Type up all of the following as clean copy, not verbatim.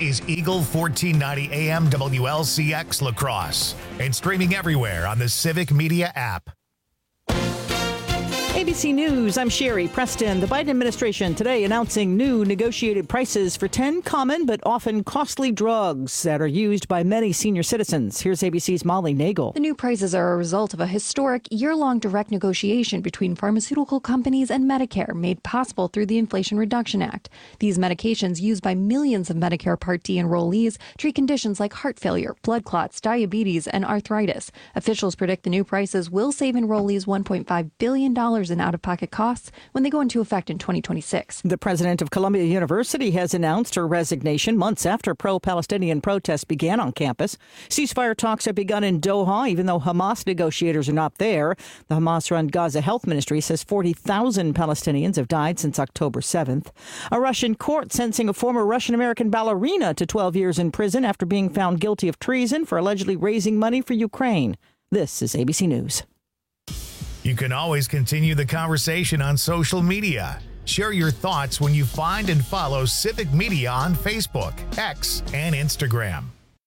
is Eagle 1490 AM WLCX La Crosse and streaming everywhere on the Civic Media app. ABC News, I'm Sherry Preston. The Biden administration today announcing new negotiated prices for 10 common but often costly drugs that are used by many senior citizens. Here's ABC's Molly Nagel. The new prices are a result of a historic year-long direct negotiation between pharmaceutical companies and Medicare made possible through the Inflation Reduction Act. These medications used by millions of Medicare Part D enrollees treat conditions like heart failure, blood clots, diabetes, and arthritis. Officials predict the new prices will save enrollees $1.5 billion in out-of-pocket costs when they go into effect in 2026. The president of Columbia University has announced her resignation months after pro-Palestinian protests began on campus. Ceasefire talks have begun in Doha, even though Hamas negotiators are not there. The Hamas-run Gaza Health Ministry says 40,000 Palestinians have died since October 7th. A Russian court sentencing a former Russian-American ballerina to 12 years in prison after being found guilty of treason for allegedly raising money for Ukraine. This is ABC News. You can always continue the conversation on social media. Share your thoughts when you find and follow Civic Media on Facebook, X, and Instagram.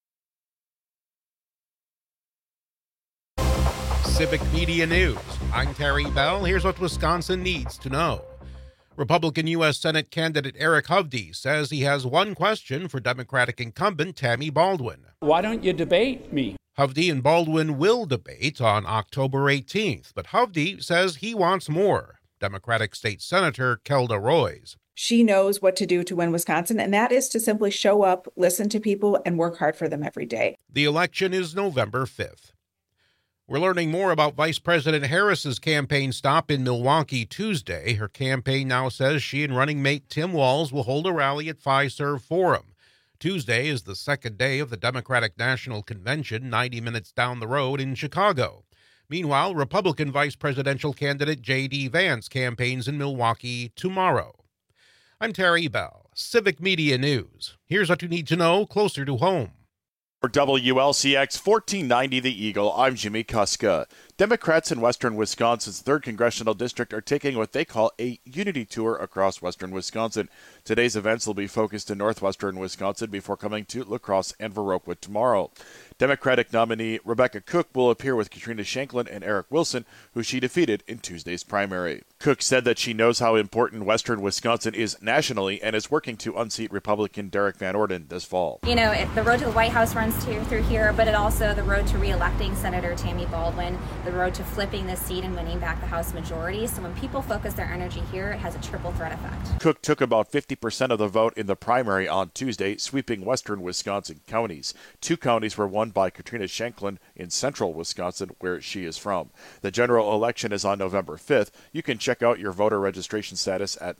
Civic Media News. I'm Terry Bell. Here's what Wisconsin needs to know. Republican U.S. Senate candidate Eric Hovde says he has one question for Democratic incumbent Tammy Baldwin. Why don't you debate me? Hovde and Baldwin will debate on October 18th, but Hovde says he wants more. Democratic State Senator Kelda Roys. She knows what to do to win Wisconsin, and that is to simply show up, listen to people, and work hard for them every day. The election is November 5th. We're learning more about Vice President Harris's campaign stop in Milwaukee Tuesday. Her campaign now says she and running mate Tim Walz will hold a rally at Fiserv Forum. Tuesday is the second day of the Democratic National Convention, 90 minutes down the road in Chicago. Meanwhile, Republican vice presidential candidate J.D. Vance campaigns in Milwaukee tomorrow. I'm Terry Bell, Civic Media News. Here's what you need to know closer to home. For WLCX 1490 The Eagle, I'm Jimmy Kuska. Democrats in western Wisconsin's 3rd Congressional District are taking what they call a unity tour across western Wisconsin. Today's events will be focused in northwestern Wisconsin before coming to La Crosse and Viroqua tomorrow. Democratic nominee Rebecca Cook will appear with Katrina Shanklin and Eric Wilson, who she defeated in Tuesday's primary. Cook said that she knows how important western Wisconsin is nationally and is working to unseat Republican Derek Van Orden this fall. You know, the road to the White House runs through here, but it also the road to re-electing Senator Tammy Baldwin, the road to flipping this seat and winning back the House majority. So when people focus their energy here, it has a triple threat effect. Cook took about 50% of the vote in the primary on Tuesday, sweeping western Wisconsin counties. 2 counties were won by Katrina Shanklin in central Wisconsin, where she is from. The general election is on November 5th. You can check out your voter registration status at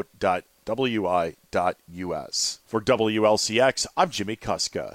myvote.wi.us. For WLCX, I'm Jimmy Kuska.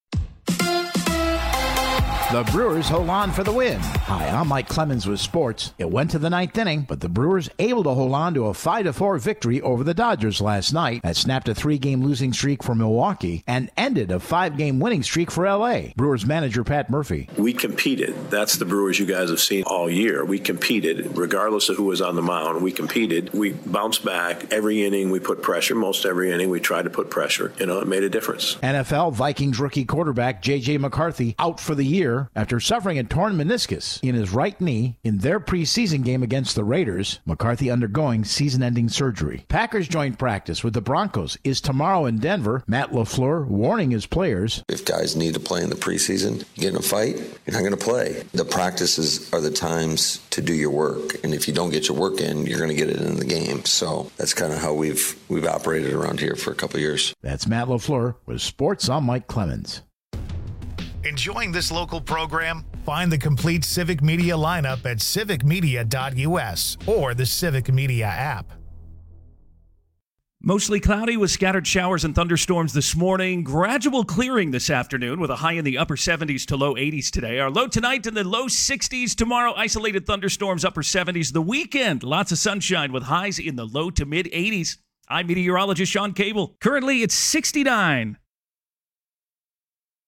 The Brewers hold on for the win. Hi, I'm Mike Clemens with sports. It went to the 9th inning, but the Brewers able to hold on to a 5-4 victory over the Dodgers last night that snapped a 3-game losing streak for Milwaukee and ended a 5-game winning streak for L.A. Brewers manager Pat Murphy. We competed. That's the Brewers you guys have seen all year. We competed, regardless of who was on the mound. We competed. We bounced back. Every inning we put pressure. Most every inning we tried to put pressure. It made a difference. NFL Vikings rookie quarterback J.J. McCarthy out for the year after suffering a torn meniscus in his right knee in their preseason game against the Raiders. McCarthy undergoing season-ending surgery. Packers joint practice with the Broncos is tomorrow in Denver. Matt LaFleur warning his players. If guys need to play in the preseason, you get in a fight, you're not going to play. The practices are the times to do your work, and if you don't get your work in, you're going to get it in the game. So that's kind of how we've operated around here for a couple of years. That's Matt LaFleur with Sports. I'm Mike Clemens. Enjoying this local program? Find the complete Civic Media lineup at civicmedia.us or the Civic Media app. Mostly cloudy with scattered showers and thunderstorms this morning. Gradual clearing this afternoon with a high in the upper 70s to low 80s today. Our low tonight in the low 60s. Tomorrow, isolated thunderstorms, upper 70s. The weekend, lots of sunshine with highs in the low to mid 80s. I'm meteorologist Sean Cable. Currently, it's 69.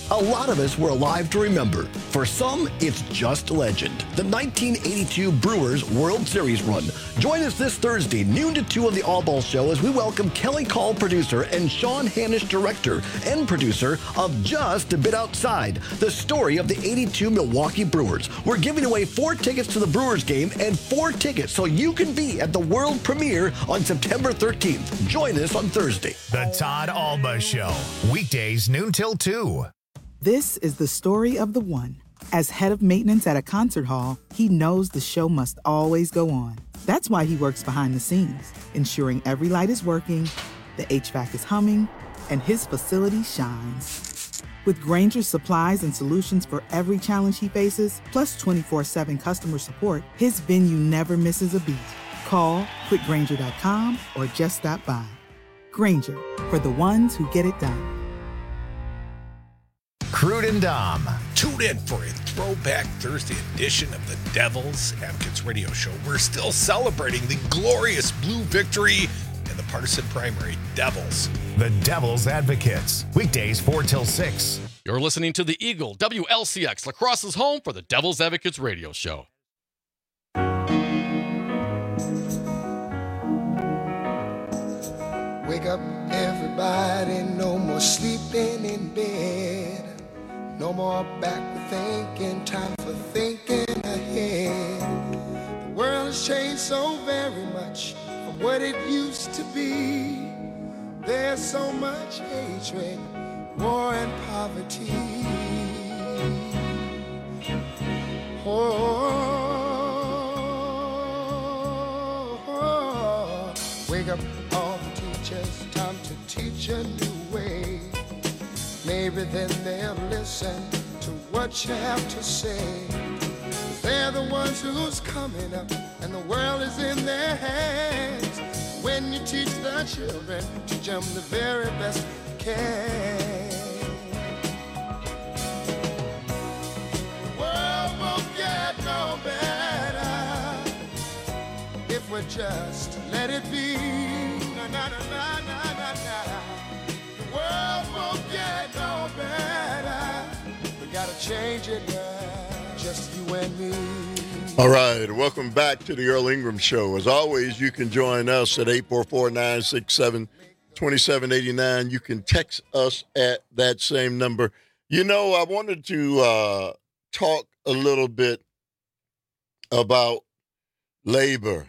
A lot of us were alive to remember. For some, it's just legend. The 1982 Brewers World Series run. Join us this Thursday, noon to 2 on the All Ball Show as we welcome Kelly Call, producer, and Sean Hanisch, director and producer of Just a Bit Outside, the story of the 82 Milwaukee Brewers. We're giving away 4 tickets to the Brewers game and 4 tickets so you can be at the world premiere on September 13th. Join us on Thursday. The Todd Alba Show, weekdays noon till 2. This is the story of the one. As head of maintenance at a concert hall, he knows the show must always go on. That's why he works behind the scenes, ensuring every light is working, the HVAC is humming, and his facility shines. With Grainger's supplies and solutions for every challenge he faces, plus 24/7 customer support, his venue never misses a beat. Call quickgrainger.com or just stop by. Grainger, for the ones who get it done. Crude and Dom. Tune in for a throwback Thursday edition of the Devil's Advocates Radio Show. We're still celebrating the glorious blue victory in the partisan primary. Devils. The Devil's Advocates. Weekdays 4 till 6. You're listening to the Eagle WLCX, La Crosse's home for the Devil's Advocates Radio Show. Wake up, everybody. No more sleeping in bed. No more backward thinking, time for thinking ahead. The world has changed so very much from what it used to be. There's so much hatred, war and poverty. Wake up all the teachers, time to teach a new way. Maybe then they'll listen to what you have to say. They're the ones who's coming up, and the world is in their hands. When you teach the children, teach them the very best you can. The world won't get no better if we just let it be. Na, na, na, na, na, na, na. The world won't get no better. We gotta change it now, just you and me. All right, welcome back to the Earl Ingram Show. As always, you can join us at 844-967-2789. You can text us at that same number. You know, I wanted to talk a little bit about labor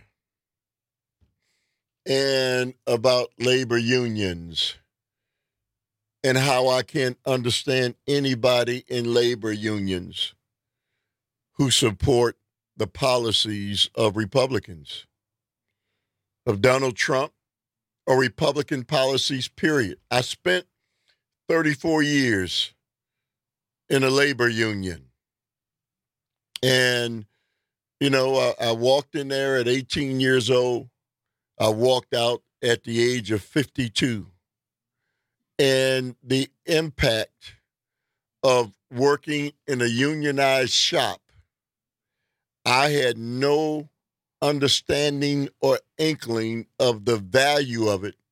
and about labor unions and how I can't understand anybody in labor unions who support the policies of Republicans, of Donald Trump, or Republican policies, period. I spent 34 years in a labor union. And, you know, I walked in there at 18 years old. I walked out at the age of 52. And the impact of working in a unionized shop, I had no understanding or inkling of the value of it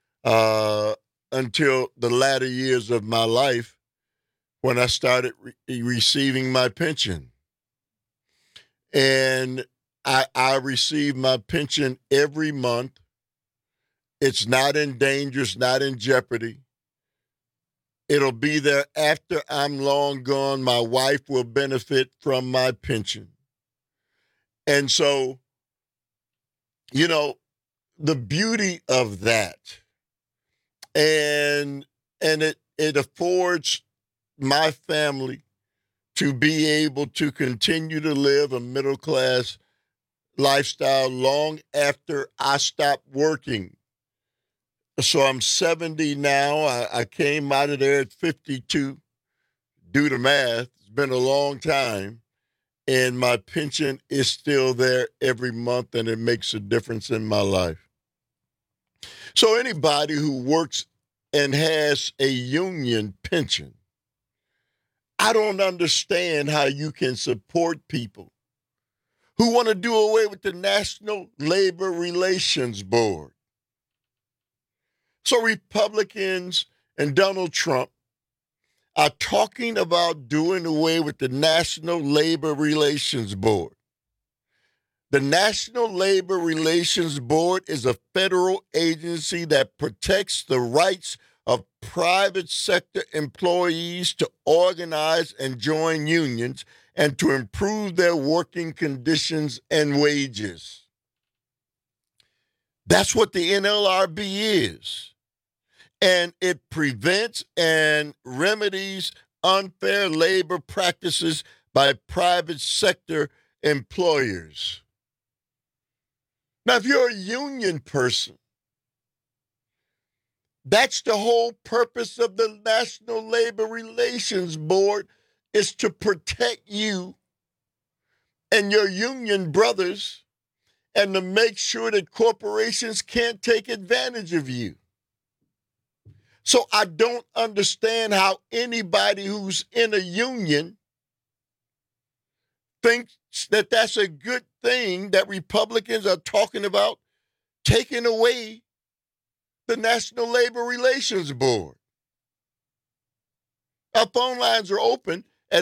until the latter years of my life when I started receiving my pension. And I receive my pension every month. It's not in danger. It's not in jeopardy. It'll be there after I'm long gone. My wife will benefit from my pension. And so, you know, the beauty of that, and it affords my family to be able to continue to live a middle-class lifestyle long after I stop working. So I'm 70 now. I came out of there at 52. Do the math. It's been a long time. And my pension is still there every month, and it makes a difference in my life. So anybody who works and has a union pension, I don't understand how you can support people who want to do away with the National Labor Relations Board. So Republicans and Donald Trump, are talking about doing away with the National Labor Relations Board. The National Labor Relations Board is a federal agency that protects the rights of private sector employees to organize and join unions and to improve their working conditions and wages. That's what the NLRB is. And it prevents and remedies unfair labor practices by private sector employers. Now, if you're a union person, that's the whole purpose of the National Labor Relations Board, is to protect you and your union brothers and to make sure that corporations can't take advantage of you. So I don't understand how anybody who's in a union thinks that that's a good thing that Republicans are talking about taking away the National Labor Relations Board. Our phone lines are open at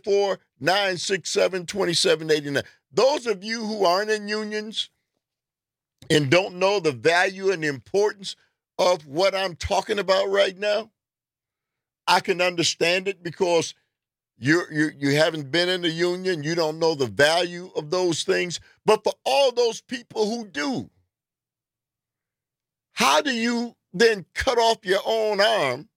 844-967-2789. Those of you who aren't in unions and don't know the value and the importance of what I'm talking about right now, I can understand it because you haven't been in a union, you don't know the value of those things. But for all those people who do, how do you then cut off your own arm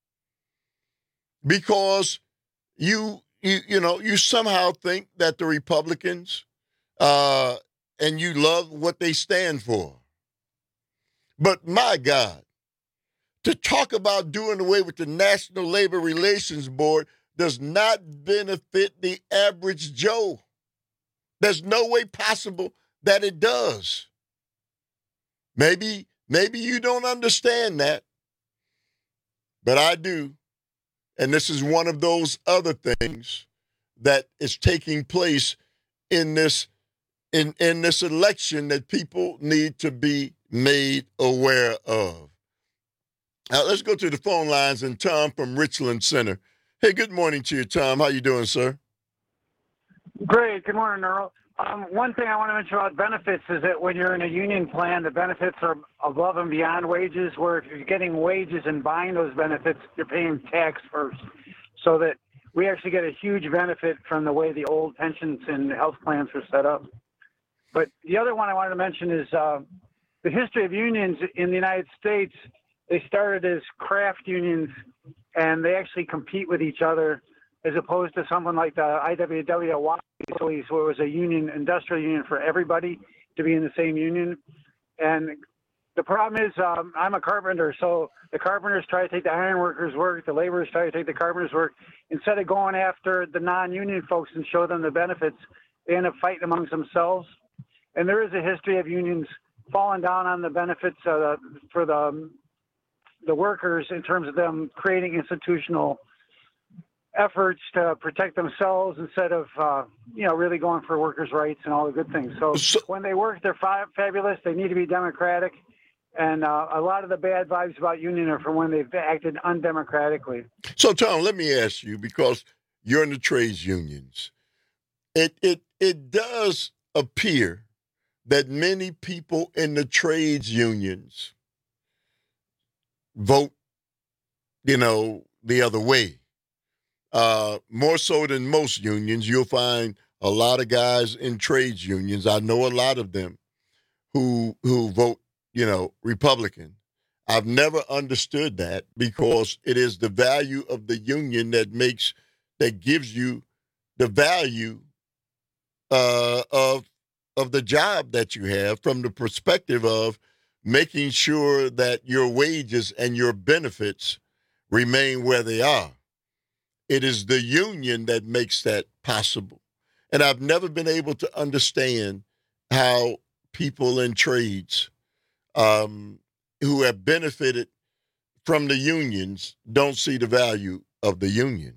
because you somehow think that the Republicans and you love what they stand for? But my God, to talk about doing away with the National Labor Relations Board does not benefit the average Joe. There's no way possible that it does. Maybe you don't understand that, but I do. And this is one of those other things that is taking place in this election that people need to be made aware of. Now, let's go to the phone lines, and Tom from Richland Center. Hey, good morning to you, Tom. How you doing, sir? Great. Good morning, Earl. One thing I want to mention about benefits is that when you're in a union plan, the benefits are above and beyond wages, where if you're getting wages and buying those benefits, you're paying tax first. So that we actually get a huge benefit from the way the old pensions and health plans were set up. But the other one I wanted to mention is the history of unions in the United States. They started as craft unions, and they actually compete with each other, as opposed to something like the IWW, where it was a union, industrial union for everybody to be in the same union. And the problem is, I'm a carpenter, so the carpenters try to take the iron workers' work, the laborers try to take the carpenters' work. Instead of going after the non-union folks and show them the benefits, they end up fighting amongst themselves. And there is a history of unions falling down on the benefits for the workers in terms of them creating institutional efforts to protect themselves instead of, really going for workers' rights and all the good things. So when they work, they're fabulous. They need to be democratic. And a lot of the bad vibes about union are from when they've acted undemocratically. So, Tom, let me ask you, because you're in the trades unions, it does appear that many people in the trades unions vote, the other way. More so than most unions, you'll find a lot of guys in trades unions. I know a lot of them who vote, Republican. I've never understood that, because it is the value of the union that gives you the value of the job that you have, from the perspective of making sure that your wages and your benefits remain where they are. It is the union that makes that possible. And I've never been able to understand how people in trades who have benefited from the unions don't see the value of the union.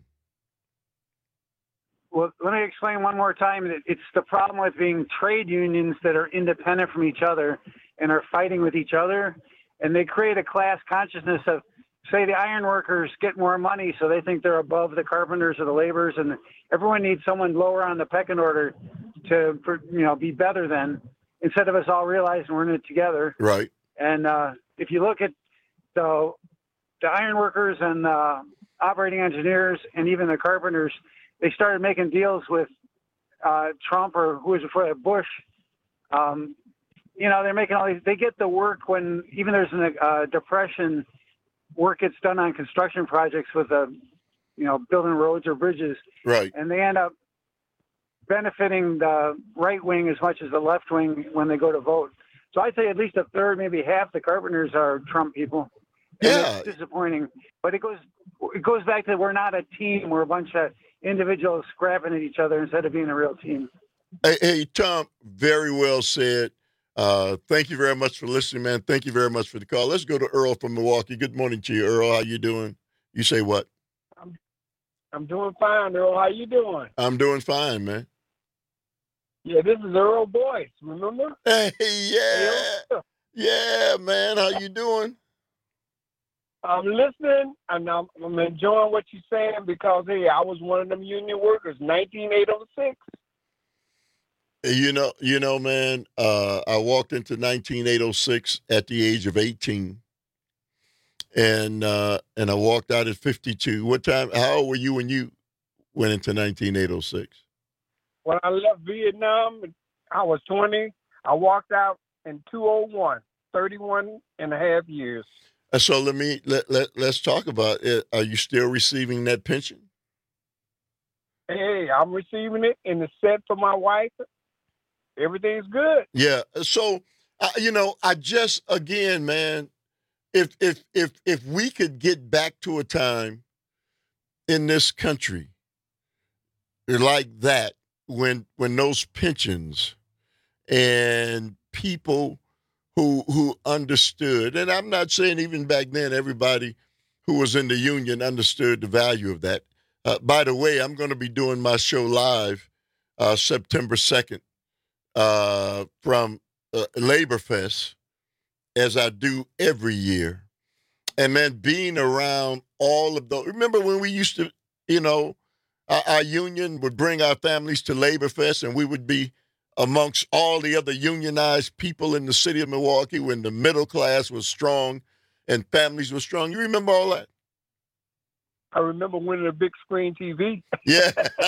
Well, let me explain one more time. It's the problem with being trade unions that are independent from each other and are fighting with each other. And they create a class consciousness of say the iron workers get more money, so they think they're above the carpenters or the laborers, and everyone needs someone lower on the pecking order to, be better than, instead of us all realizing we're in it together. Right. And if you look at the iron workers and operating engineers and even the carpenters, they started making deals with Trump, or who was before that, Bush. They're making all these. They get the work when even there's a depression. Work gets done on construction projects with building roads or bridges. Right. And they end up benefiting the right wing as much as the left wing when they go to vote. So I'd say at least a third, maybe half the carpenters are Trump people. Yeah. It's disappointing. But it goes back to we're not a team. We're a bunch of individuals scrapping at each other instead of being a real team. Hey, Tom, very well said. Thank you very much for listening, man. Thank you very much for the call. Let's go to Earl from Milwaukee. Good morning to you, Earl. How you doing? You say what? I'm doing fine, Earl. How you doing? I'm doing fine, man. Yeah, this is Earl Boyce, remember? Hey, yeah. Yeah, man. How you doing? I'm listening, and I'm enjoying what you're saying because, hey, I was one of them union workers, 19806. You know, man, I walked into 19806 at the age of 18, and I walked out at 52. How old were you when you went into 19806? When I left Vietnam, I was 20. I walked out in 2001, 31 and a half years. So let's talk about it. Are you still receiving that pension? Hey, I'm receiving it, and it's set for my wife. Everything's good. Yeah. So, I just, again, man, if we could get back to a time in this country like that, when those pensions and people who understood, and I'm not saying even back then everybody who was in the union understood the value of that. By the way, I'm going to be doing my show live September 2nd. From Labor Fest, as I do every year. And then being around all of those. Remember when we used to, our union would bring our families to Labor Fest, and we would be amongst all the other unionized people in the city of Milwaukee when the middle class was strong and families were strong. You remember all that? I remember winning a big screen TV. Yeah.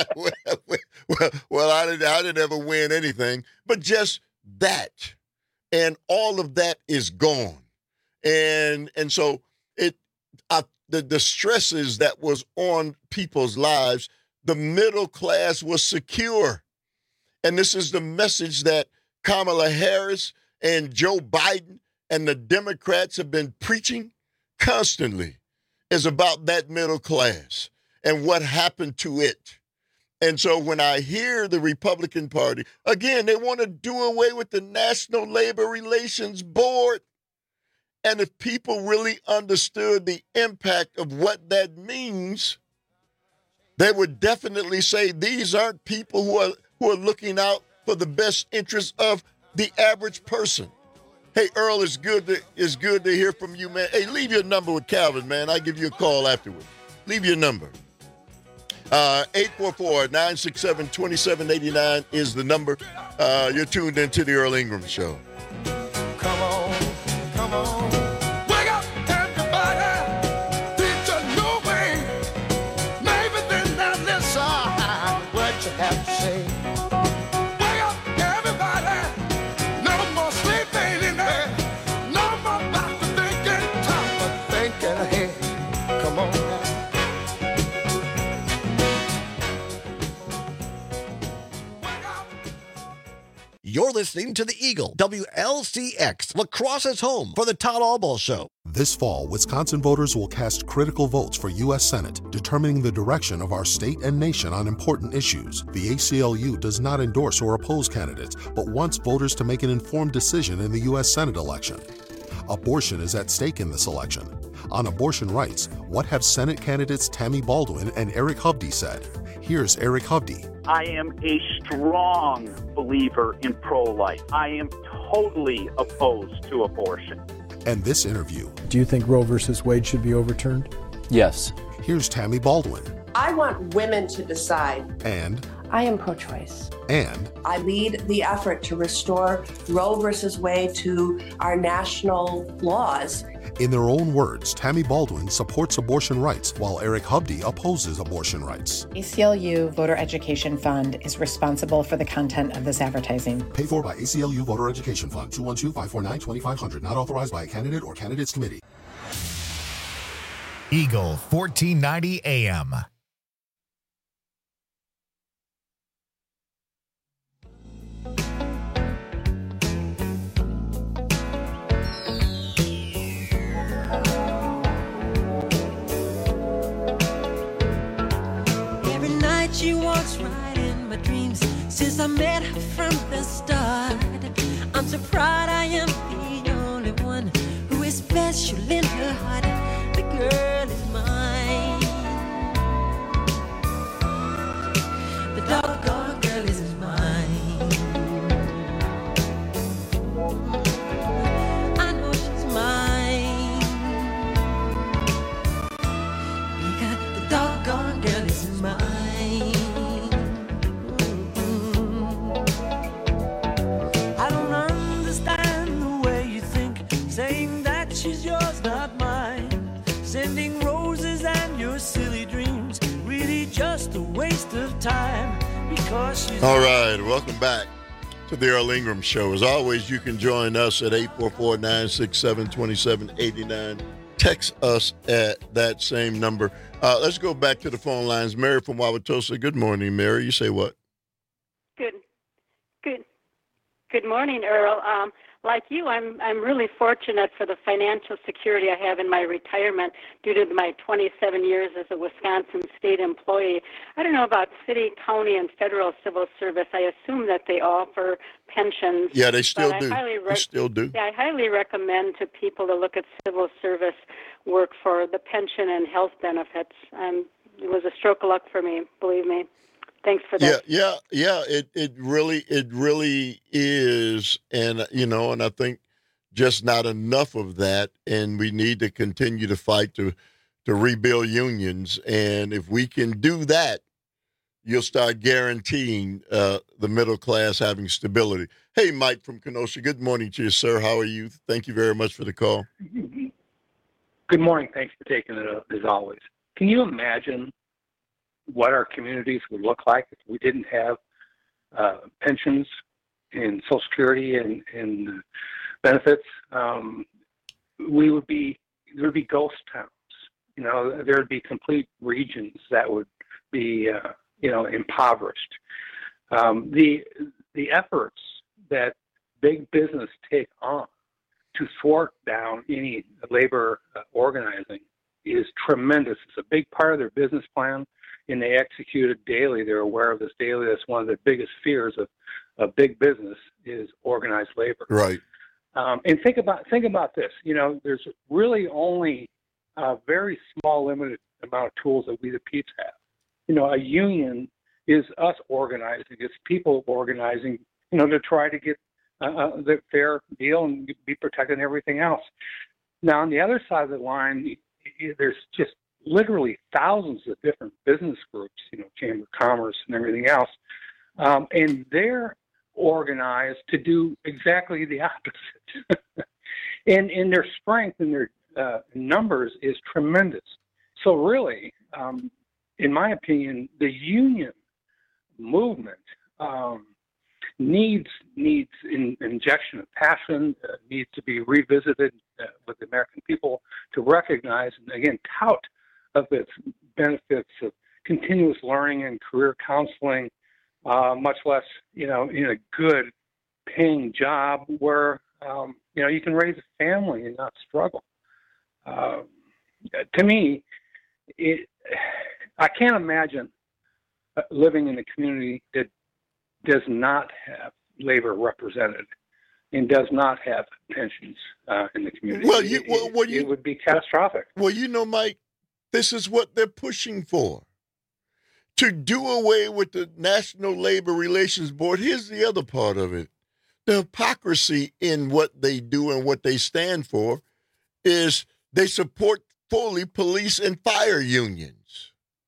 Well, I didn't ever win anything, but just that. And all of that is gone. And so the stresses that was on people's lives, the middle class was secure. And this is the message that Kamala Harris and Joe Biden and the Democrats have been preaching constantly. Is about that middle class and what happened to it. And so when I hear the Republican Party, again, they want to do away with the National Labor Relations Board. And if people really understood the impact of what that means, they would definitely say these aren't people who are looking out for the best interests of the average person. Hey, Earl, it's good to hear from you, man. Hey, leave your number with Calvin, man. I'll give you a call afterwards. Leave your number. 844-967-2789 is the number. You're tuned into the Earl Ingram Show. Come on. Wake up, everybody. It's a new way. Maybe then now listen what you have to say. Wake up, everybody. No more sleeping in there. No more about to thinking top, but thinking ahead. Come on now. You're listening to The Eagle, WLCX, La Crosse's home for the Todd Albaugh Show. This fall, Wisconsin voters will cast critical votes for U.S. Senate, determining the direction of our state and nation on important issues. The ACLU does not endorse or oppose candidates, but wants voters to make an informed decision in the U.S. Senate election. Abortion is at stake in this election. On abortion rights, what have Senate candidates Tammy Baldwin and Eric Hovde said? Here's Eric Hovde. I am a strong believer in pro-life. I am totally opposed to abortion. and this interview. Do you think Roe versus Wade should be overturned? Yes. Here's Tammy Baldwin. I want women to decide. And I am pro-choice. And I lead the effort to restore Roe versus Wade to our national laws. In their own words, Tammy Baldwin supports abortion rights while Eric Hubdy opposes abortion rights. ACLU Voter Education Fund is responsible for the content of this advertising. Paid for by ACLU Voter Education Fund, 212-549-2500. Not authorized by a candidate or candidates committee. Eagle 1490 AM. She walks right in my dreams since I met her from the start. I'm so proud I am the only one who is special in her heart. The girl is mine. The doggone girl is mine. I know she's mine. Because the doggone girl is mine. She's yours, not mine. Sending roses and your silly dreams, really just a waste of time. Because she's all right, welcome back to the Earl Ingram Show. As always, you can join us at 844-967-2789. Text us at that same number. Let's go back to the phone lines. Mary from Wauwatosa. Good morning, Mary. You say what? Good morning, Earl. Like you, I'm really fortunate for the financial security I have in my retirement due to my 27 years as a Wisconsin state employee. I don't know about city, county, and federal civil service. I assume that they offer pensions. Yeah, they still do. They still do. Yeah, I highly recommend to people to look at civil service work for the pension and health benefits. It was a stroke of luck for me, believe me. Thanks for that. Yeah. It really is, and and I think just not enough of that, and we need to continue to fight to rebuild unions. And if we can do that, you'll start guaranteeing the middle class having stability. Hey, Mike from Kenosha. Good morning to you, sir. How are you? Thank you very much for the call. Good morning. Thanks for taking it up, as always. Can you imagine what our communities would look like if we didn't have pensions and Social Security and benefits? There would be ghost towns. There would be complete regions that would be impoverished. The efforts that big business take on to thwart down any labor organizing is tremendous. It's a big part of their business plan, and they execute it daily. They're aware of this daily. That's one of the biggest fears of big business is organized labor. Right. And think about this. There's really only a very small, limited amount of tools that we the Peeps have. A union is us organizing. It's people organizing, to try to get the fair deal and be protected and everything else. Now, on the other side of the line, there's just literally thousands of different business groups, Chamber of Commerce and everything else, and they're organized to do exactly the opposite. and their strength and their numbers is tremendous. So really, in my opinion, the union movement needs injection of passion, needs to be revisited with the American people to recognize and again tout of its benefits of continuous learning and career counseling, much less in a good paying job where you can raise a family and not struggle. To me, I can't imagine living in a community that does not have labor represented and does not have pensions in the community. Well, it would be catastrophic. Well, Mike, this is what they're pushing for. To do away with the National Labor Relations Board. Here's the other part of it. The hypocrisy in what they do and what they stand for. is they support fully police and fire unions.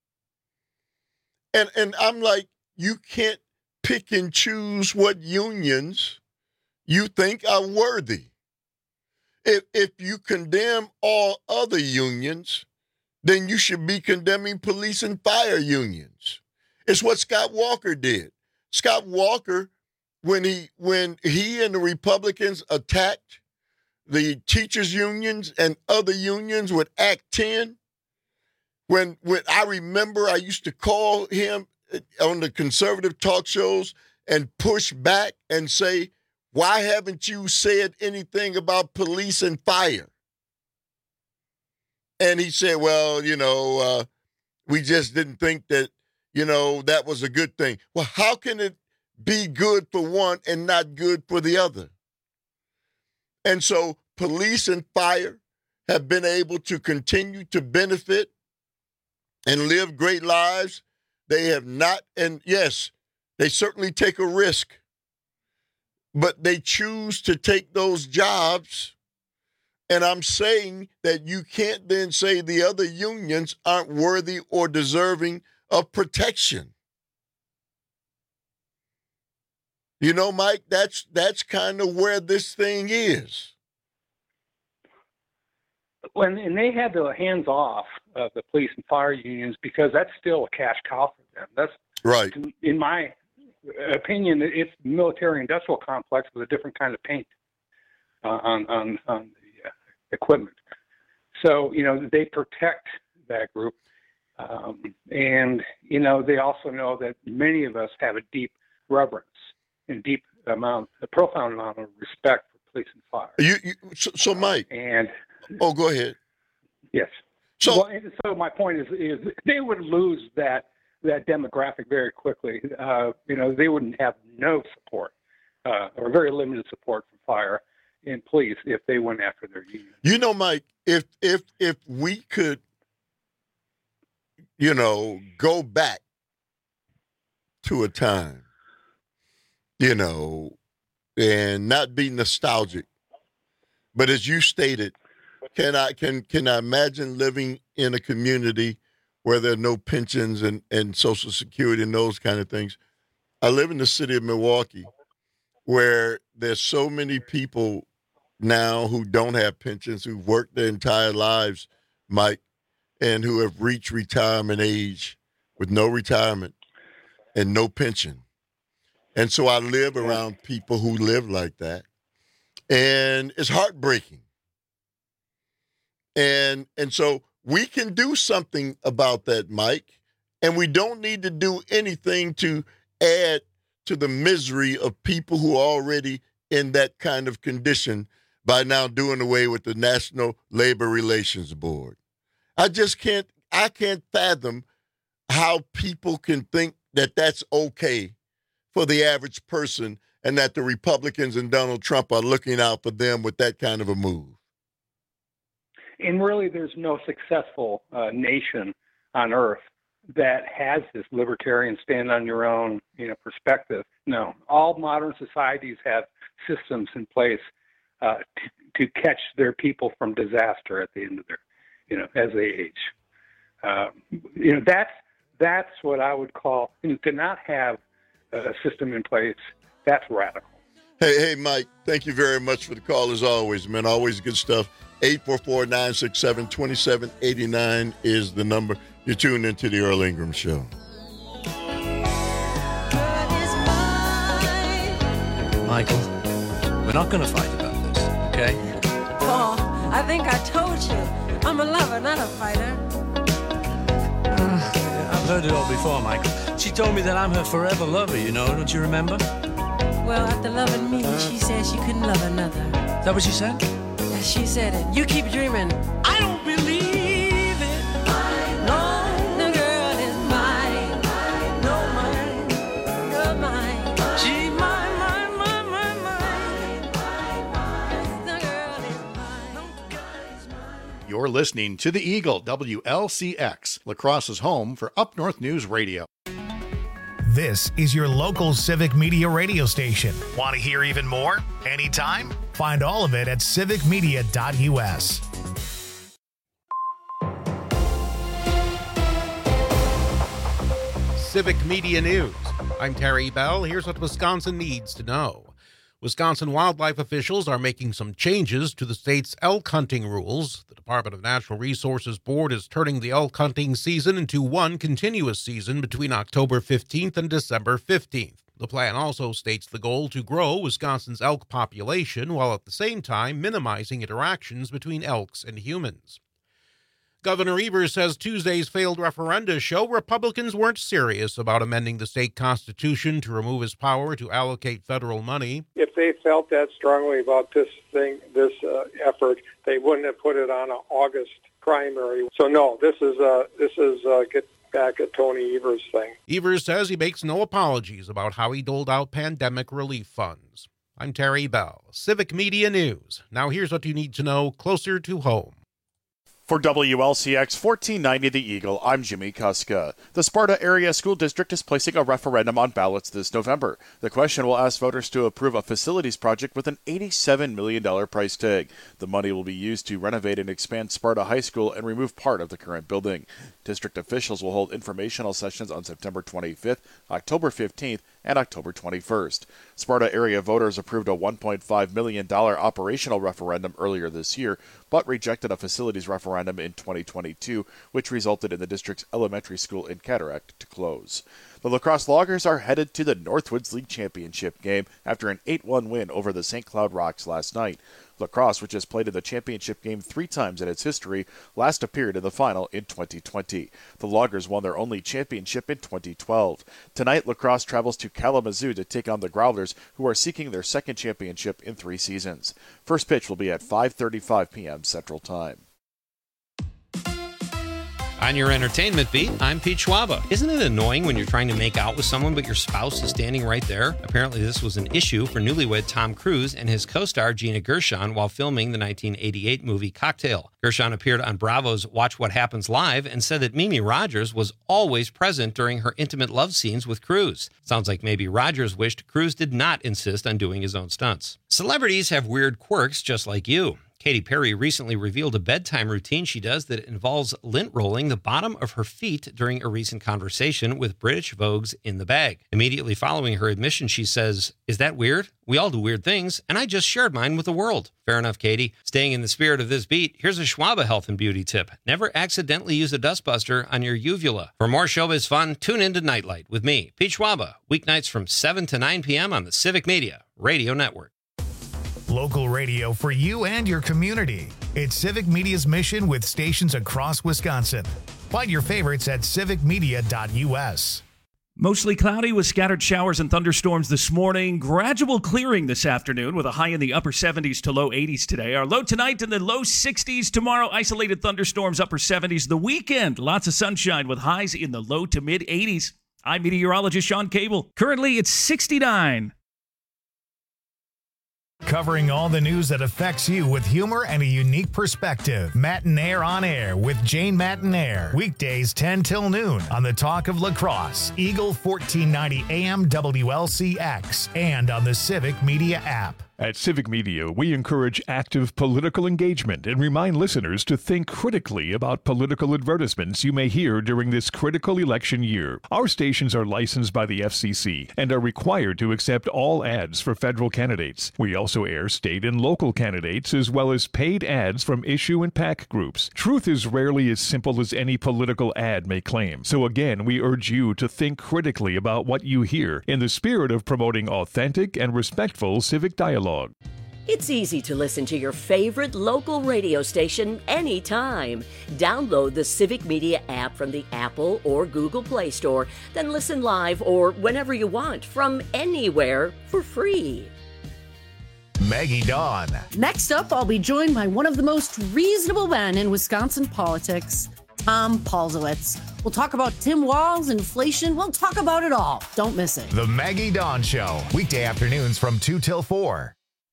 And I'm like, you can't pick and choose what unions you think are worthy. If you condemn all other unions, then you should be condemning police and fire unions. It's what Scott Walker did. Scott Walker, when he and the Republicans attacked the teachers' unions and other unions with Act 10, when I remember I used to call him on the conservative talk shows and push back and say, why haven't you said anything about police and fire? And he said, well, we just didn't think that, that was a good thing. Well, how can it be good for one and not good for the other? And so police and fire have been able to continue to benefit and live great lives. They have not, and yes, they certainly take a risk, but they choose to take those jobs. And I'm saying that you can't then say the other unions aren't worthy or deserving of protection. Mike, that's kind of where this thing is. And they had the hands off of the police and fire unions because that's still a cash cow for them. That's right. In my opinion, it's military-industrial complex with a different kind of paint on the equipment. So, they protect that group. And, they also know that many of us have a deep reverence and a profound amount of respect for police and fire. So Mike. And go ahead. Yes. So my point is they would lose that demographic very quickly. They wouldn't have no support or very limited support from fire and police if they went after their union. Mike, if we could, go back to a time, and not be nostalgic, but as you stated, can I imagine living in a community where there are no pensions and Social Security and those kind of things? I live in the city of Milwaukee, where there's so many people now who don't have pensions, who've worked their entire lives, Mike, and who have reached retirement age with no retirement and no pension. And so I live around people who live like that. And it's heartbreaking. And so we can do something about that, Mike, and we don't need to do anything to add to the misery of people who are already in that kind of condition by now doing away with the National Labor Relations Board. I can't fathom how people can think that that's okay for the average person and that the Republicans and Donald Trump are looking out for them with that kind of a move. And really, there's no successful nation on earth that has this libertarian stand on your own, perspective. No, all modern societies have systems in place to catch their people from disaster at the end of their, as they age. That's what I would call, to not have a system in place. That's radical. Hey, Mike, thank you very much for the call as always, man. Always good stuff. 844-967-2789 is the number. You're tuned into the Earl Ingram Show. Michael, we're not going to fight about this, okay? Paul, I think I told you. I'm a lover, not a fighter. I've heard it all before, Michael. She told me that I'm her forever lover, don't you remember? Well, after loving me, she said she couldn't love another. Is that what she said? Yeah, she said it. You keep dreaming. I don't believe it. No, the girl is mine. No, mine. You're mine. She mine. The girl is mine. You're listening to The Eagle, WLCX, La Crosse's home for Up North News Radio. This is your local Civic Media radio station. Want to hear even more? Anytime? Find all of it at civicmedia.us. Civic Media News. I'm Terry Bell. Here's what Wisconsin needs to know. Wisconsin wildlife officials are making some changes to the state's elk hunting rules. The Department of Natural Resources Board is turning the elk hunting season into one continuous season between October 15th and December 15th. The plan also states the goal to grow Wisconsin's elk population while at the same time minimizing interactions between elks and humans. Governor Evers says Tuesday's failed referenda show Republicans weren't serious about amending the state constitution to remove his power to allocate federal money. If they felt that strongly about this effort, they wouldn't have put it on an August primary. So no, this is get back at Tony Evers thing. Evers says he makes no apologies about how he doled out pandemic relief funds. I'm Terry Bell, Civic Media News. Now here's what you need to know closer to home. For WLCX 1490 The Eagle, I'm Jimmy Kuska. The Sparta Area School District is placing a referendum on ballots this November. The question will ask voters to approve a facilities project with an $87 million price tag. The money will be used to renovate and expand Sparta High School and remove part of the current building. District officials will hold informational sessions on September 25th, October 15th, and October 21st. Sparta area voters approved a $1.5 million operational referendum earlier this year, but rejected a facilities referendum in 2022, which resulted in the district's elementary school in Cataract to close. The Lacrosse Loggers are headed to the Northwoods League Championship game after an 8-1 win over the St. Cloud Rocks last night. Lacrosse, which has played in the championship game 3 times in its history, last appeared in the final in 2020. The Loggers won their only championship in 2012. Tonight, Lacrosse travels to Kalamazoo to take on the Growlers, who are seeking their second championship in 3 seasons. First pitch will be at 5:35 p.m. Central Time. On your entertainment beat, I'm Pete Schwaba. Isn't it annoying when you're trying to make out with someone but your spouse is standing right there? Apparently this was an issue for newlywed Tom Cruise and his co-star Gina Gershon while filming the 1988 movie Cocktail. Gershon appeared on Bravo's Watch What Happens Live and said that Mimi Rogers was always present during her intimate love scenes with Cruise. Sounds like maybe Rogers wished Cruise did not insist on doing his own stunts. Celebrities have weird quirks just like you. Katy Perry recently revealed a bedtime routine she does that involves lint rolling the bottom of her feet during a recent conversation with British Vogue's In the Bag. Immediately following her admission, she says, "Is that weird? We all do weird things, and I just shared mine with the world." Fair enough, Katie. Staying in the spirit of this beat, here's a Schwaba health and beauty tip. Never accidentally use a dustbuster on your uvula. For more showbiz fun, tune into Nightlight with me, Pete Schwaba, weeknights from 7 to 9 p.m. on the Civic Media Radio Network. Local radio for you and your community. It's Civic Media's mission with stations across Wisconsin. Find your favorites at civicmedia.us. Mostly cloudy with scattered showers and thunderstorms this morning. Gradual clearing this afternoon with a high in the upper 70s to low 80s today. Our low tonight in the low 60s. Tomorrow, isolated thunderstorms, upper 70s. The weekend, lots of sunshine with highs in the low to mid 80s. I'm meteorologist Sean Cable. Currently, it's 69. Covering all the news that affects you with humor and a unique perspective. Matinaire on Air with Jane Matinaire. Weekdays 10 till noon on the Talk of Lacrosse, Eagle 1490 AM WLCX, and on the Civic Media app. At Civic Media, we encourage active political engagement and remind listeners to think critically about political advertisements you may hear during this critical election year. Our stations are licensed by the FCC and are required to accept all ads for federal candidates. We also air state and local candidates as well as paid ads from issue and PAC groups. Truth is rarely as simple as any political ad may claim. So again, we urge you to think critically about what you hear in the spirit of promoting authentic and respectful civic dialogue. It's easy to listen to your favorite local radio station anytime. Download the Civic Media app from the Apple or Google Play Store, then listen live or whenever you want from anywhere for free. Maggie Dawn. Next up, I'll be joined by one of the most reasonable men in Wisconsin politics, Tom Paulzowitz. We'll talk about Tim Walz, inflation. We'll talk about it all. Don't miss it. The Maggie Dawn Show. Weekday afternoons from 2 till 4.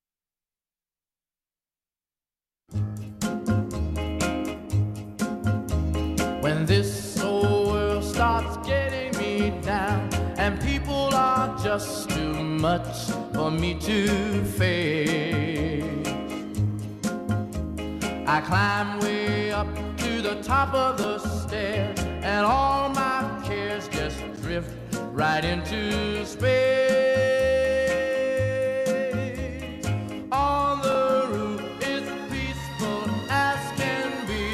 When this old world starts getting me down and people are just too much for me to face, I climb way up to the top of the stairs and all my cares just drift right into space. On the roof is peaceful as can be,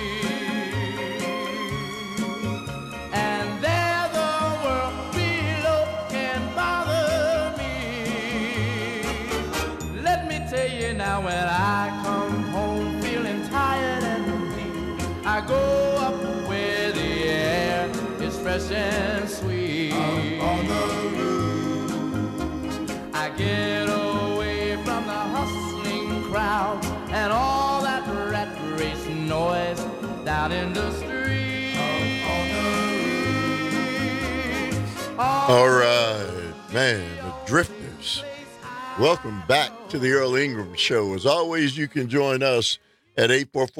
and there the world below can bother me. Let me tell you now, when I come home feeling tired and weak, I go up where the air is fresh and sweet. On the roof, I get away from the hustling crowd and all that rat race noise down in the street. All right, man, the Drifters. Welcome back to the Earl Ingram Show. As always, you can join us at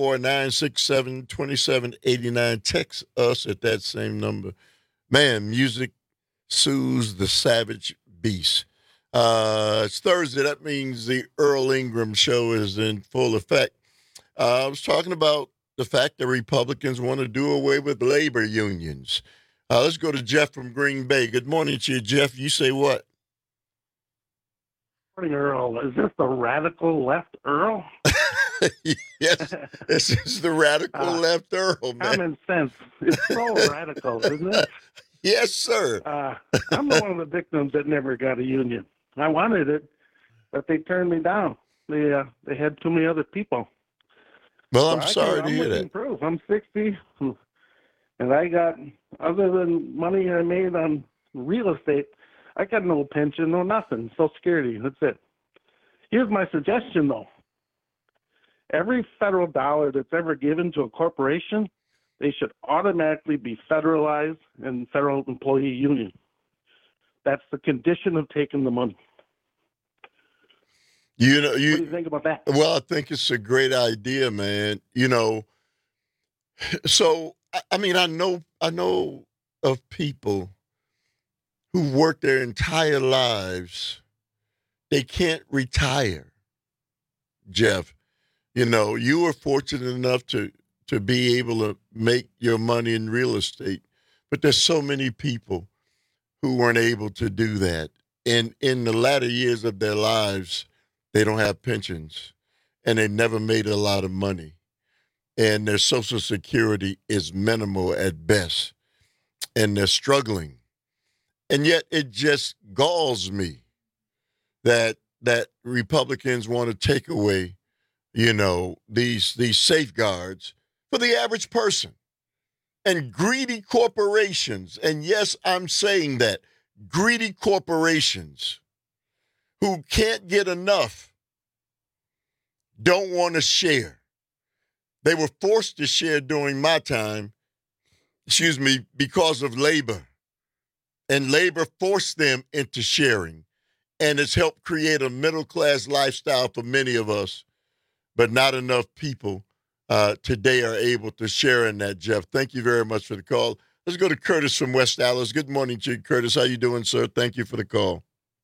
844-967-2789. Text us at that same number. Man, music soothes the savage beast. It's Thursday. That means the Earl Ingram Show is in full effect. I was talking about the fact that Republicans want to do away with labor unions. Let's go to Jeff from Green Bay. Good morning to you, Jeff. You say what? Morning, Earl. Is this the radical left Earl? Yes, this is the radical left Earl, man. Common sense. It's so radical, isn't it? Yes, sir. I'm one of the victims that never got a union. I wanted it, but they turned me down. They had too many other people. Well, I'm sorry to hear that. Improve. I'm 60, and I got, other than money I made on real estate, I got no pension, no nothing. Social Security, that's it. Here's my suggestion, though. Every federal dollar that's ever given to a corporation, they should automatically be federalized and federal employee union. That's the condition of taking the money. What do you think about that? Well, I think it's a great idea, man. So I mean, I know of people who work their entire lives. They can't retire, Jeff. You were fortunate enough to be able to make your money in real estate, but there's so many people who weren't able to do that. And in the latter years of their lives, they don't have pensions, and they never made a lot of money. And their Social Security is minimal at best, and they're struggling. And yet it just galls me that Republicans want to take away, these safeguards for the average person. And greedy corporations, and yes, I'm saying that, greedy corporations who can't get enough don't want to share. They were forced to share during my time, because of labor. And labor forced them into sharing. And it's helped create a middle-class lifestyle for many of us, but not enough people today are able to share in that, Jeff. Thank you very much for the call. Let's go to Curtis from West Dallas. Good morning to you, Curtis. How you doing, sir? Thank you for the call.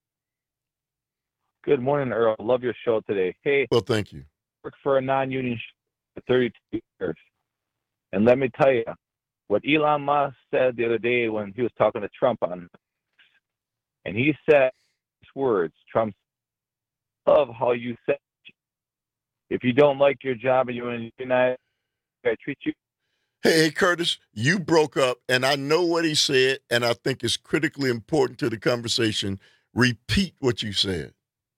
Good morning, Earl. Love your show today. Hey. Well, thank you. Worked for a non-union for 32 years. And let me tell you, what Elon Musk said the other day when he was talking to Trump on, and he said these words, Trump, love how you said, if you don't like your job and you're in the United States, I treat you. Hey, Curtis, you broke up, and I know what he said, and I think it's critically important to the conversation. Repeat what you said.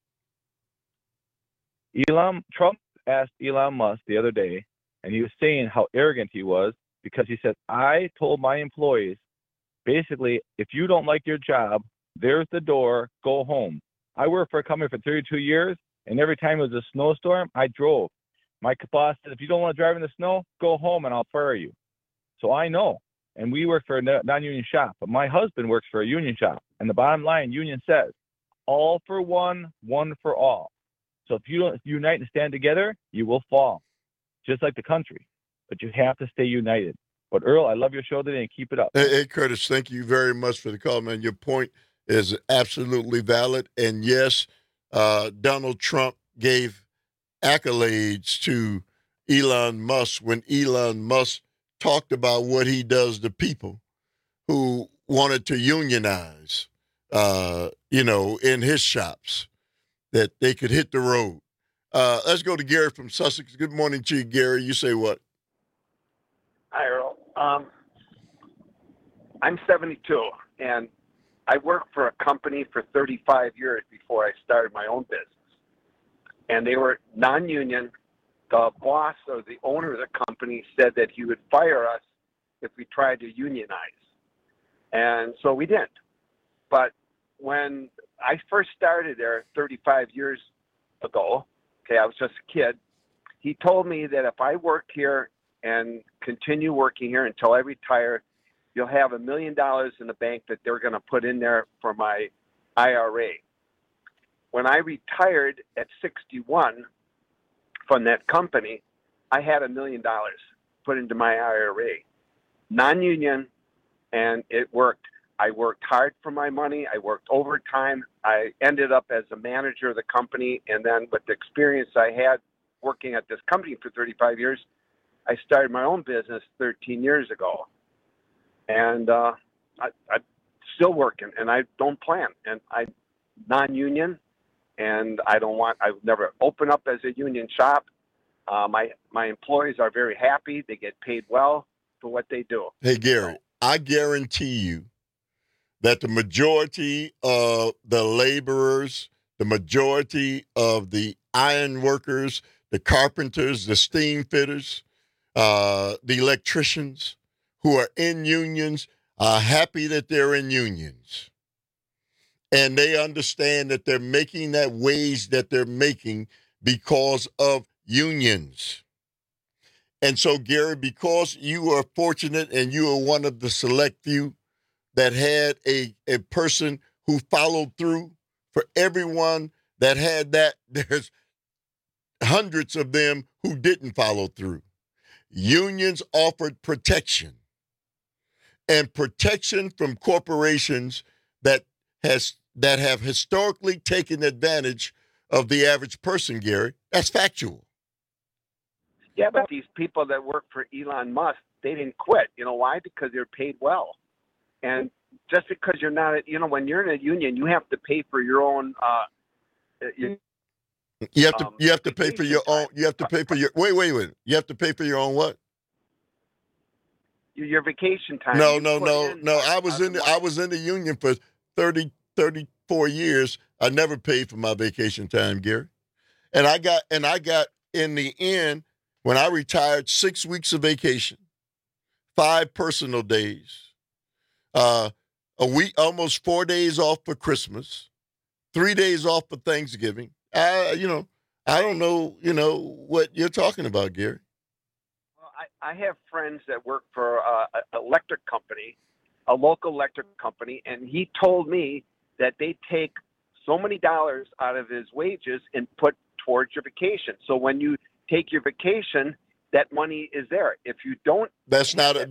Trump asked Elon Musk the other day, and he was saying how arrogant he was because he said, I told my employees, basically, if you don't like your job, there's the door, go home. I worked for a company for 32 years, and every time it was a snowstorm, I drove. My boss said, if you don't want to drive in the snow, go home and I'll fire you. So I know. And we work for a non-union shop, but my husband works for a union shop. And the bottom line, union says, all for one, one for all. So if you don't unite and stand together, you will fall, just like the country. But you have to stay united. But Earl, I love your show today and keep it up. Hey, Curtis, thank you very much for the call, man. Your point is absolutely valid. And yes, Donald Trump gave accolades to Elon Musk when Elon Musk talked about what he does to people who wanted to unionize. in his shops, that they could hit the road. Let's go to Gary from Sussex. Good morning to you, Gary. You say what? Hi, Earl. I'm 72, and I worked for a company for 35 years before I started my own business. And they were non-union. The boss or the owner of the company said that he would fire us if we tried to unionize. And so we didn't. But when I first started there 35 years ago, I was just a kid, he told me that if I work here and continue working here until I retire, you'll have $1 million in the bank that they're going to put in there for my IRA. When I retired at 61 from that company, I had $1 million put into my IRA, non-union, and it worked. I worked hard for my money. I worked overtime. I ended up as a manager of the company, and then with the experience I had working at this company for 35 years, I started my own business 13 years ago. And I'm still working, and I don't plan. And I'm non-union, and I've never opened up as a union shop. My employees are very happy. They get paid well for what they do. Hey, Gary, I guarantee you that the majority of the laborers, the majority of the iron workers, the carpenters, the steam fitters, the electricians who are in unions are happy that they're in unions. And they understand that they're making that wage that they're making because of unions. And so, Gary, because you are fortunate and you are one of the select few that had a person who followed through, for everyone that had that, there's hundreds of them who didn't follow through. Unions offered protection, and protection from corporations that have historically taken advantage of the average person, Gary. That's factual. Yeah, but these people that work for Elon Musk, they didn't quit. You know why? Because they're paid well. And just because you're not, when you're in a union, you have to pay for your own. You have to pay for your own. You have to pay for your. Wait. You have to pay for your own what? Your vacation time. No. I was in the union for 34 years. I never paid for my vacation time, Gary. And I got in the end, when I retired, 6 weeks of vacation, 5 personal days, a week, almost 4 days off for Christmas, 3 days off for Thanksgiving. I don't know, what you're talking about, Gary. Well, I have friends that work for an electric company, a local electric company, and he told me that they take so many dollars out of his wages and put towards your vacation. So when you take your vacation, that money is there. If you don't, that's not a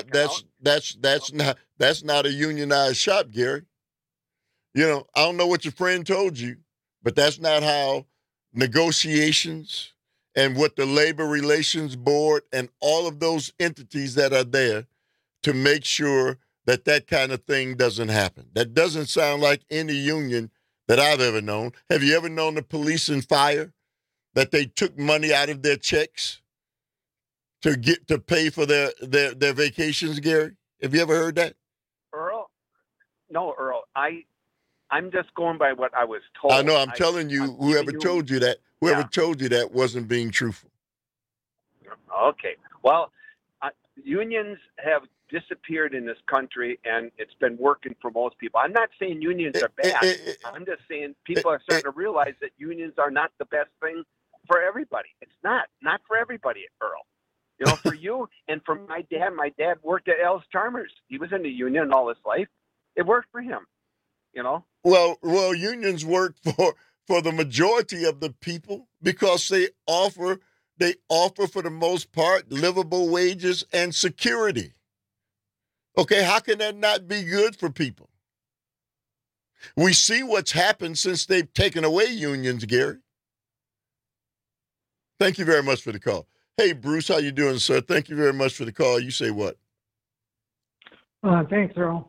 unionized shop, Gary. I don't know what your friend told you, but that's not how negotiations and what the Labor Relations Board and all of those entities that are there to make sure that kind of thing doesn't happen. That doesn't sound like any union that I've ever known. Have you ever known the police and fire that they took money out of their checks to pay for their vacations, Gary? Have you ever heard that? Earl? No, Earl. I'm just going by what I was told. I know. I'm telling you, whoever told you that wasn't being truthful. Okay. Well, unions have disappeared in this country, and it's been working for most people. I'm not saying unions are bad. I'm just saying people are starting to realize that unions are not the best thing for everybody. It's not for everybody, Earl. For you and for my dad. My dad worked at Al's Chalmers. He was in the union all his life. It worked for him. Well, unions work for the majority of the people because they offer for the most part livable wages and security. Okay, how can that not be good for people? We see what's happened since they've taken away unions, Gary. Thank you very much for the call. Hey, Bruce, how you doing, sir? Thank you very much for the call. You say what? Thanks, Earl.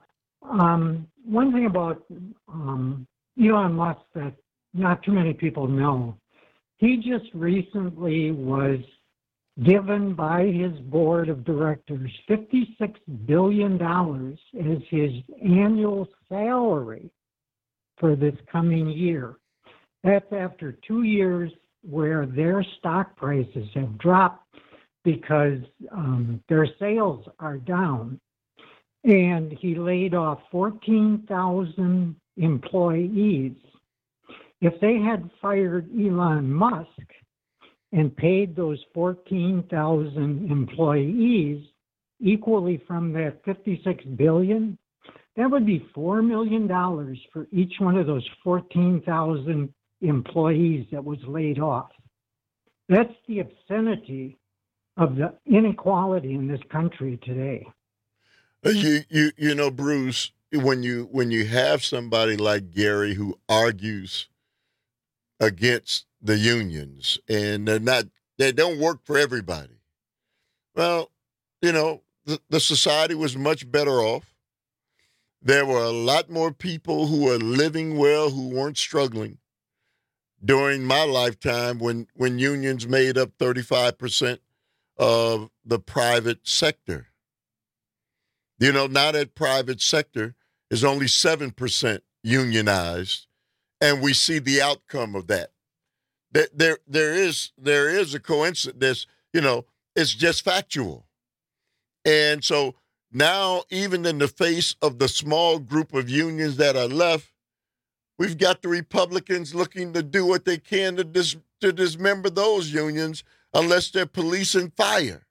One thing about Elon Musk that not too many people know, he just recently was given by his board of directors $56 billion as his annual salary for this coming year. That's after 2 years where their stock prices have dropped because their sales are down. And he laid off 14,000 employees. If they had fired Elon Musk and paid those 14,000 employees equally from that $56 billion, that would be $4 million for each one of those 14,000 employees that was laid off. That's the obscenity of the inequality in this country today. You know, Bruce, when you have somebody like Gary who argues against the unions and they don't work for everybody. Well, you know, the society was much better off. There were a lot more people who were living well, who weren't struggling during my lifetime when unions made up 35% of the private sector. You know, now that private sector is only 7% unionized, and we see the outcome of that. There is a coincidence, you know, it's just factual. And so now, even in the face of the small group of unions that are left, we've got the Republicans looking to do what they can to dismember those unions unless they're policing fire.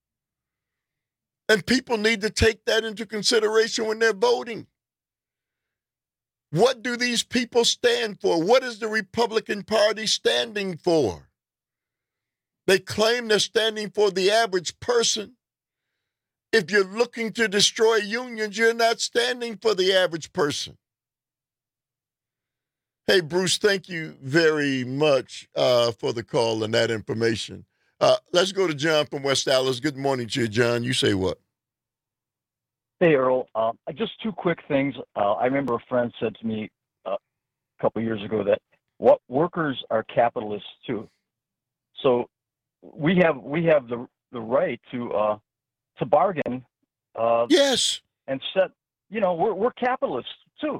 And people need to take that into consideration when they're voting. What do these people stand for? What is the Republican Party standing for? They claim they're standing for the average person. If you're looking to destroy unions, you're not standing for the average person. Hey, Bruce, thank you very much for the call and that information. Let's go to John from West Dallas. Good morning to you, John. You say what? Hey, Earl. Just two quick things. I remember a friend said to me a couple of years ago that what workers are capitalists too. So we have the right to bargain. Yes. And set. You know, we're capitalists too.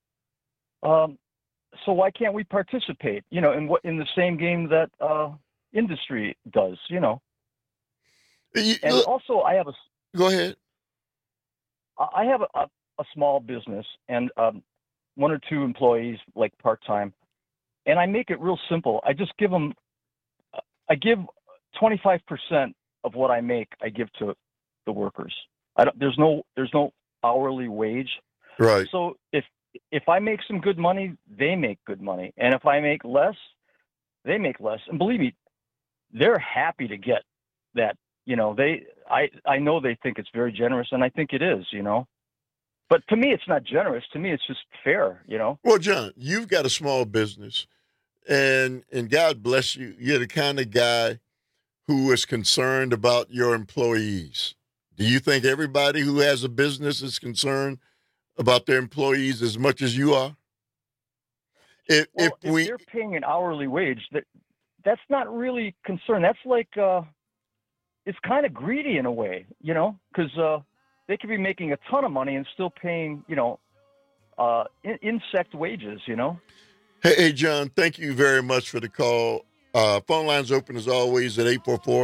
So why can't we participate? You know, in the same game that industry does. You know. And also, I have a. Go ahead. I have a small business and one or two employees, like part-time, and I make it real simple. I just give them, I give 25% of what I make, I give to the workers. There's no hourly wage. Right. So if I make some good money, they make good money. And if I make less, they make less. And believe me, they're happy to get that. You know, I know they think it's very generous, and I think it is, you know. But to me, it's not generous. To me, it's just fair, you know. Well, John, you've got a small business, and God bless you. You're the kind of guy who is concerned about your employees. Do you think everybody who has a business is concerned about their employees as much as you are? If they're paying an hourly wage, that's not really concern. That's like it's kind of greedy in a way, you know, because they could be making a ton of money and still paying, you know, insect wages, you know. Hey, John, thank you very much for the call. Phone lines open as always at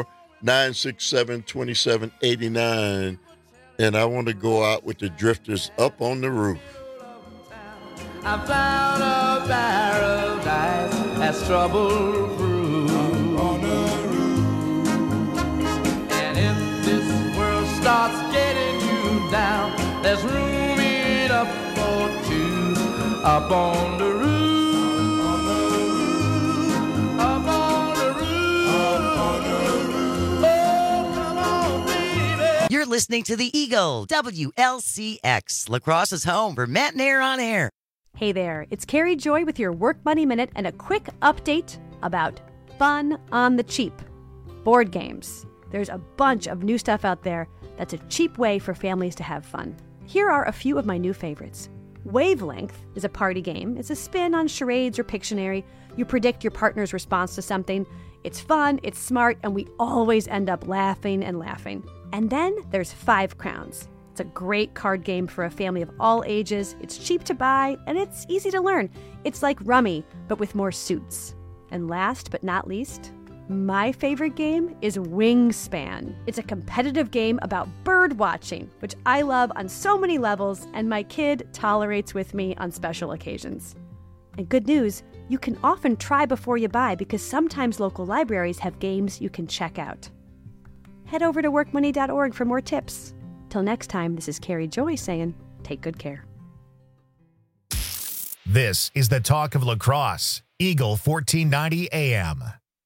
844-967-2789. And I want to go out with the Drifters Up on the Roof. I found a paradise that's trouble-free. Starts getting you down. There's room enough for two up on the roof. Up on the roof. Oh, come on, baby. You're listening to The Eagle, WLCX, La Crosse's home for Matt and Air on Air. Hey there, it's Carrie Joy with your Work Money Minute and a quick update about fun on the cheap. Board games. There's a bunch of new stuff out there that's a cheap way for families to have fun. Here are a few of my new favorites. Wavelength is a party game. It's a spin on charades or Pictionary. You predict your partner's response to something. It's fun, it's smart, and we always end up laughing and laughing. And then there's 5 Crowns. It's a great card game for a family of all ages. It's cheap to buy, and it's easy to learn. It's like Rummy, but with more suits. And last but not least, my favorite game is Wingspan. It's a competitive game about bird watching, which I love on so many levels, and my kid tolerates with me on special occasions. And good news, you can often try before you buy because sometimes local libraries have games you can check out. Head over to workmoney.org for more tips. Till next time, this is Carrie Joy saying, take good care. This is the talk of La Crosse, Eagle 1490 AM.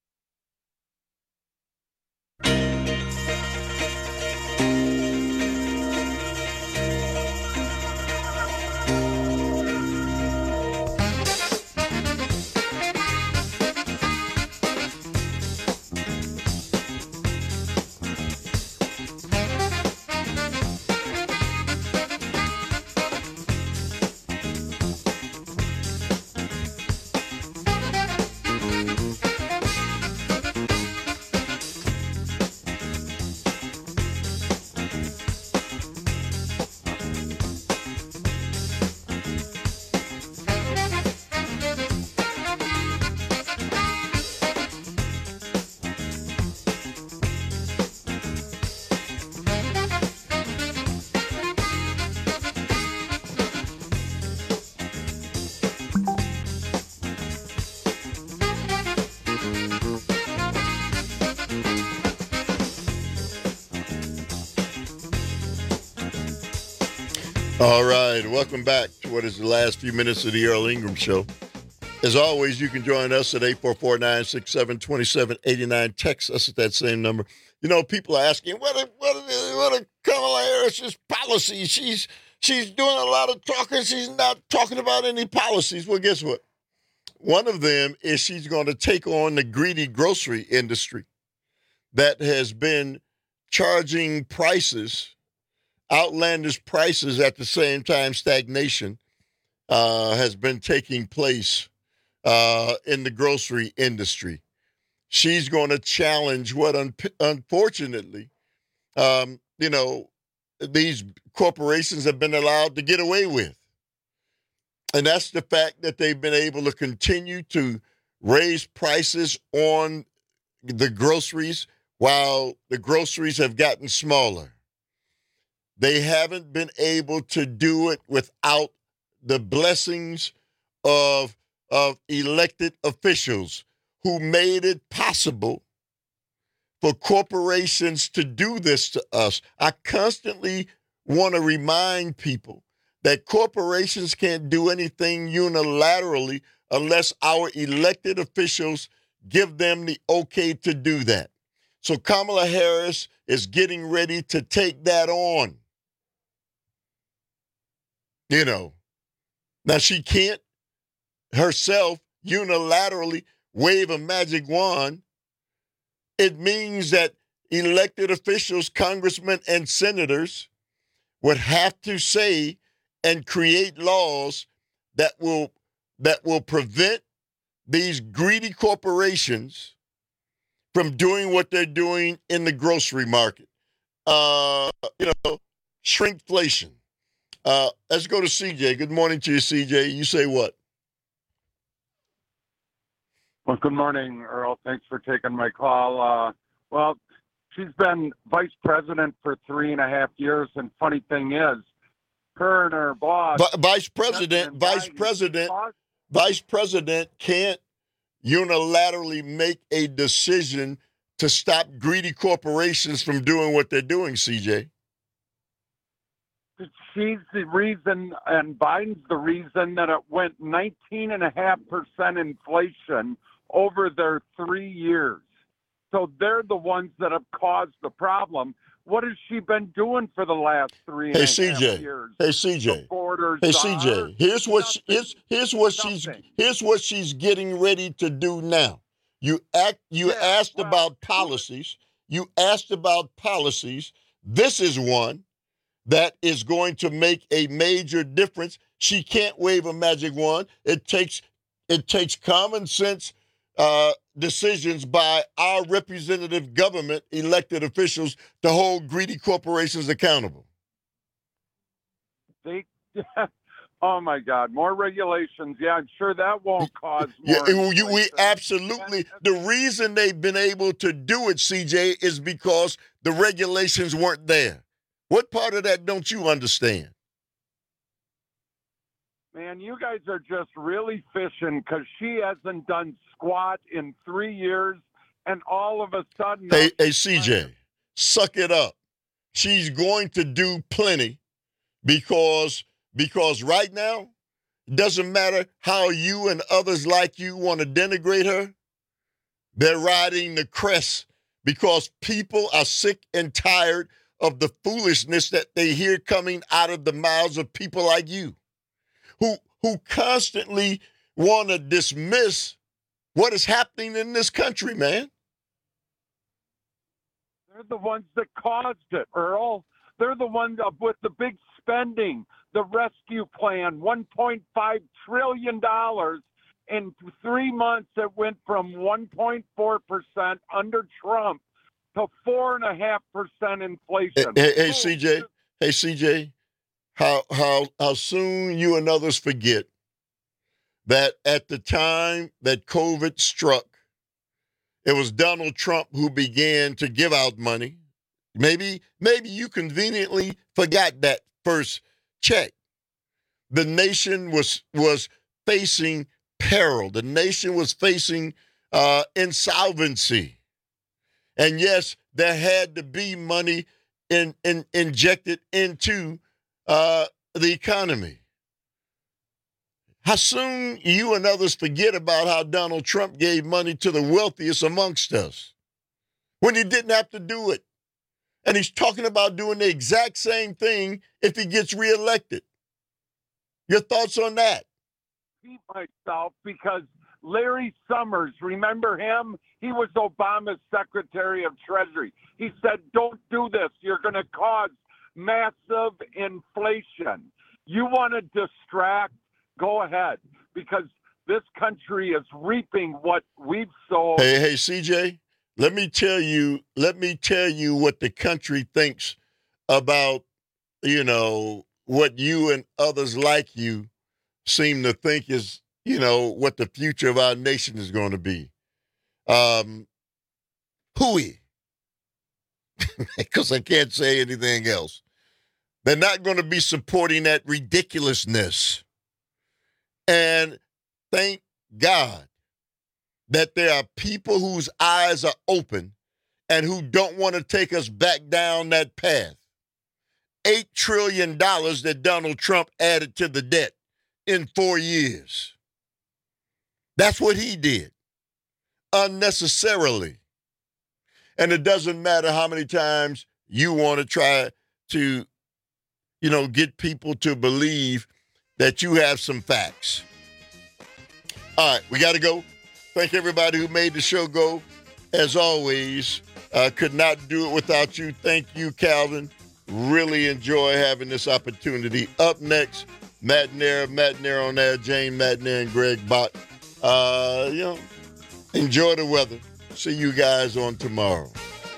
All right, welcome back to what is the last few minutes of the Earl Ingram Show. As always, you can join us at 844-967-2789. Text us at that same number. You know, people are asking, what are Kamala Harris's policies? She's doing a lot of talking. She's not talking about any policies. Well, guess what? One of them is she's going to take on the greedy grocery industry that has been charging prices, outlandish prices, at the same time stagnation has been taking place in the grocery industry. She's going to challenge what, unfortunately, these corporations have been allowed to get away with. And that's the fact that they've been able to continue to raise prices on the groceries while the groceries have gotten smaller. They haven't been able to do it without the blessings of elected officials who made it possible for corporations to do this to us. I constantly want to remind people that corporations can't do anything unilaterally unless our elected officials give them the okay to do that. So Kamala Harris is getting ready to take that on. You know, now she can't herself unilaterally wave a magic wand. It means that elected officials, congressmen and senators would have to say and create laws that will prevent these greedy corporations from doing what they're doing in the grocery market. Shrinkflation. Let's go to CJ. Good morning to you, CJ. You say what? Well, good morning, Earl. Thanks for taking my call. Well, she's been vice president for 3.5 years, and funny thing is, her and her boss... Vice president can't unilaterally make a decision to stop greedy corporations from doing what they're doing, CJ. She's the reason, and Biden's the reason that it went 19.5% inflation over their 3 years. So they're the ones that have caused the problem. What has she been doing for the last 3.5 years? Hey, CJ. Here's what she's getting ready to do now. You asked about policies. You asked about policies. This is one that is going to make a major difference. She can't wave a magic wand. It takes common sense decisions by our representative government elected officials to hold greedy corporations accountable. Oh my God, more regulations. Yeah, I'm sure that won't cause more. We absolutely. The reason they've been able to do it, CJ, is because the regulations weren't there. What part of that don't you understand? Man, you guys are just really fishing because she hasn't done squat in 3 years, and all of a sudden... Hey, CJ, suck it up. She's going to do plenty because right now, it doesn't matter how you and others like you want to denigrate her, they're riding the crest because people are sick and tired of the foolishness that they hear coming out of the mouths of people like you. Who constantly want to dismiss what is happening in this country, man. They're the ones that caused it, Earl. They're the ones with the big spending, the rescue plan, $1.5 trillion. In 3 months, it went from 1.4% under Trump to 4.5% inflation. Hey, CJ. How soon you and others forget that at the time that COVID struck, it was Donald Trump who began to give out money. Maybe you conveniently forgot that first check. The nation was facing peril. The nation was facing insolvency. And yes, there had to be money injected into the economy. How soon you and others forget about how Donald Trump gave money to the wealthiest amongst us when he didn't have to do it. And he's talking about doing the exact same thing if he gets reelected. Your thoughts on that? Beat myself because Larry Summers, remember him? He was Obama's Secretary of Treasury. He said, don't do this. You're going to cause massive inflation. You want to distract? Go ahead, because this country is reaping what we've sown. Hey, CJ, let me tell you what the country thinks about, what you and others like you seem to think is, what the future of our nation is going to be. Hooey. Because I can't say anything else. They're not going to be supporting that ridiculousness. And thank God that there are people whose eyes are open and who don't want to take us back down that path. $8 trillion that Donald Trump added to the debt in 4 years. That's what he did, unnecessarily. And it doesn't matter how many times you want to try to, get people to believe that you have some facts. All right, we got to go. Thank everybody who made the show go. As always, could not do it without you. Thank you, Calvin. Really enjoy having this opportunity. Up next, Matt Nair on air, Jane Matt Nair and Greg Bott. Enjoy the weather. See you guys on tomorrow.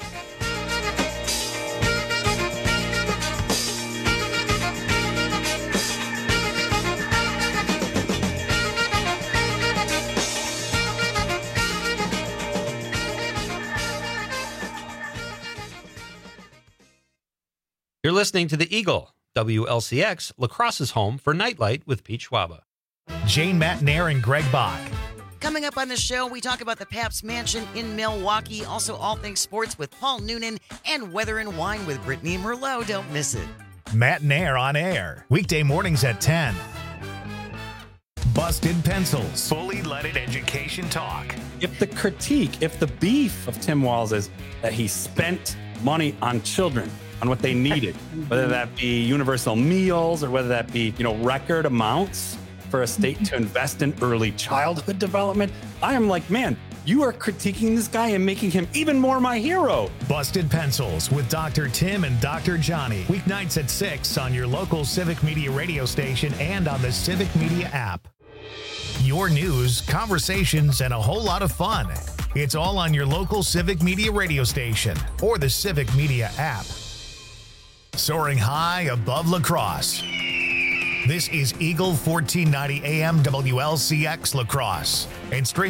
You're listening to The Eagle, WLCX, La Crosse's home for Nightlight with Pete Schwaba. Jane Matt Nair and Greg Bach. Coming up on the show, we talk about the Pabst Mansion in Milwaukee, also all things sports with Paul Noonan, and Weather and Wine with Brittany Merlot. Don't miss it. Matt Nair on air, weekday mornings at 10. Busted Pencils, fully leaded education talk. If the beef of Tim Walz is that he spent money on children, on what they needed, whether that be universal meals or whether that be, record amounts for a state to invest in early childhood development. I am like, man, You are critiquing this guy and making him even more my hero. Busted Pencils with Dr. Tim and Dr. Johnny. Weeknights at 6 on your local Civic Media radio station and on the Civic Media app. Your news, conversations, and a whole lot of fun. It's all on your local Civic Media radio station or the Civic Media app. Soaring high above La Crosse. This is Eagle 1490 AM WLCX La Crosse and stream